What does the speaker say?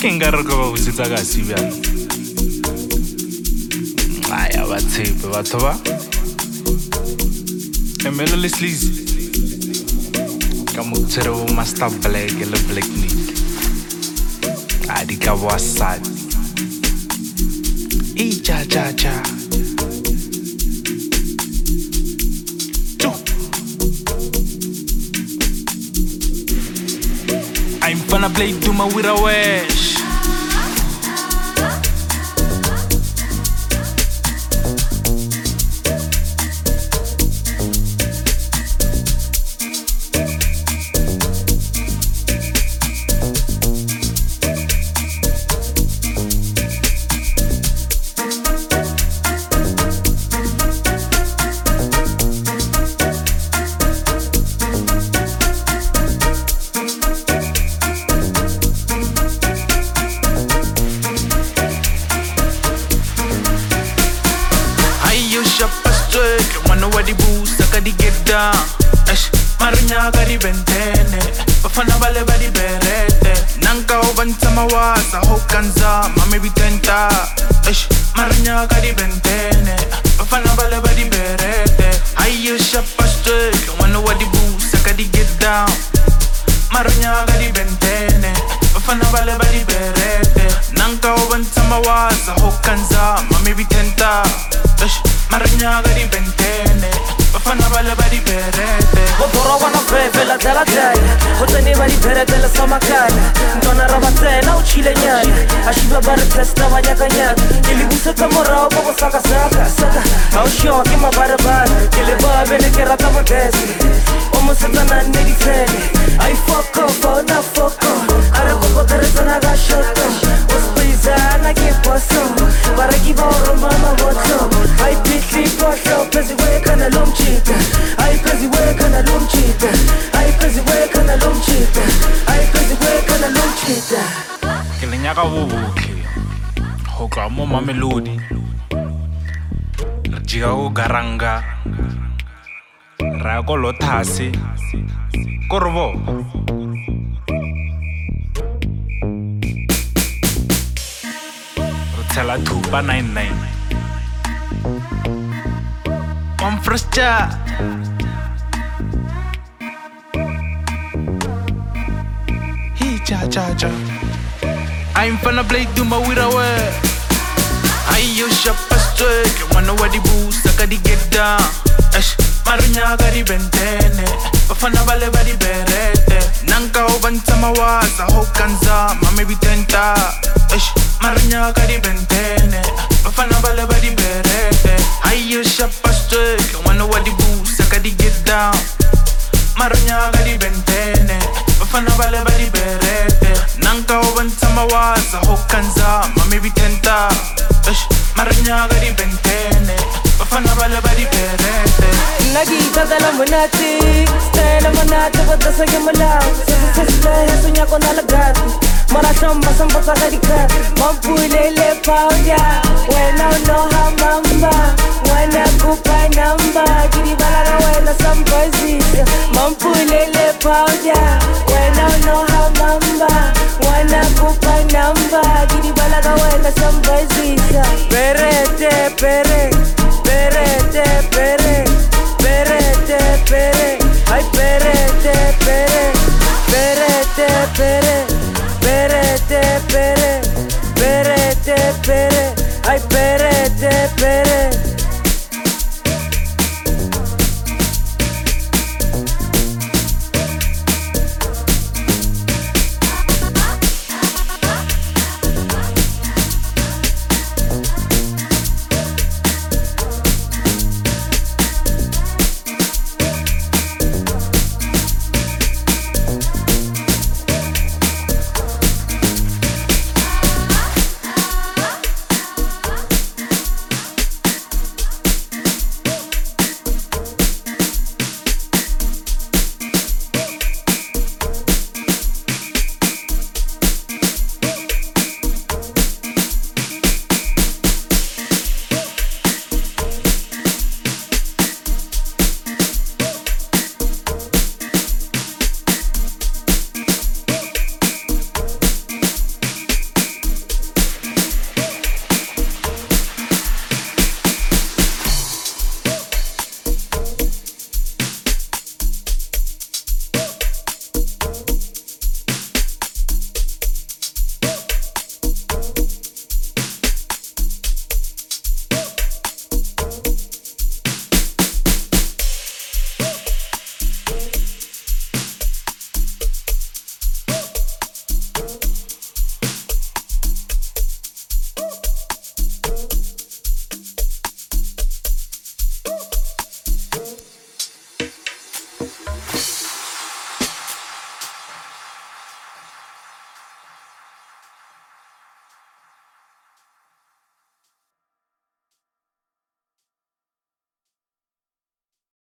nka re ka ba busetsa ka sibjana aya ba tshepe batho ba emelo le sleazy ka mo tsere bo Master Black le Black Nick a di ka boa sad ja I'm finna play Duma with a wish. Marinya ka di bentene bafana bale ba di berete nanka o bantsa mawaza ho kanza mame bitenta Marinya ka di bentene bafana bale ba di berete ayo shapa straight wanna what the boost ka di get down Marinya ka di bentene bafana bale ba di berete nanka o bantsa mawaza ho kanza mame bitenta Marinya ka di bentene bafana bale ba di berete Bora wana bebe la della della Hotene va di berete la samakana Ndona rabatena uchile nyana Ashiba bare testa wanyaka nyaka Ili buseka morao bobo saka saka Au shoki mabare bare Ili babe ne kerata magesi Omo seta na negi tene Ay foko fo na foko Are koko teresa na gashoto Ospiza na kiposo Bara kiba oro mama woto Ay pitli posho Pezi weka na lomchita Ay pezi weka na lomchita Ay pezi weka na lomchita Ay pezi weka na lomchita ke le nyaka bobotlhe go tloa mo Mamelodi re jika go garanga ra ya ko Lothase ko re bo re tshela thupa 99 Fresh Ja. I'm finna play Duma with a word. Ayo shapa straight, wanna what the boost, I gotta get down. Marinya ka di bentene, bafana bale ba di berete. Nanka o bantsa mawaza ho kanza, mame bitenta. Marinya ka di bentene, bafana bale ba di berete. Ayo shapa straight, wanna what the boost, I gotta get down. Marinya ka di bentene, bafana bale ba di berete. Nanka o bantsa mawaza ho kanza, mame bitenta. Marinya ka di bentene, bafana bale ba di berete. Nagita dala monati, stella monati, bota sa gemala. Sesle sunya con alagati, mara samba samba sa kadika. Mampulele pauja, when I know how mamba, when I go by number, gidi bala na wena sambazi. Mampulele pauja,